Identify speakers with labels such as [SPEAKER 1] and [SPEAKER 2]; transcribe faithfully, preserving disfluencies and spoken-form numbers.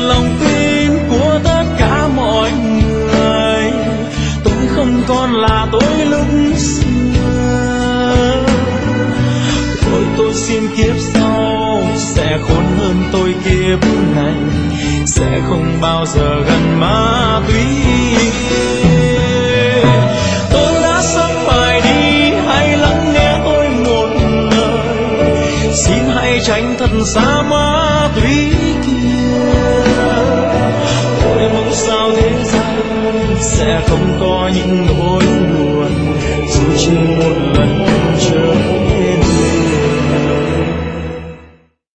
[SPEAKER 1] lòng tin của tất cả mọi người. Tôi không còn là tôi lúc xưa. Tôi tôi xin kiếp sau sẽ khôn hơn tôi kiếp này, sẽ không bao giờ gần ma túy. Tôi đã sắp phải đi, hãy lắng nghe tôi một lời, xin hãy tránh thật xa ma túy kia. Tôi mong sao thế gian sẽ không có những nỗi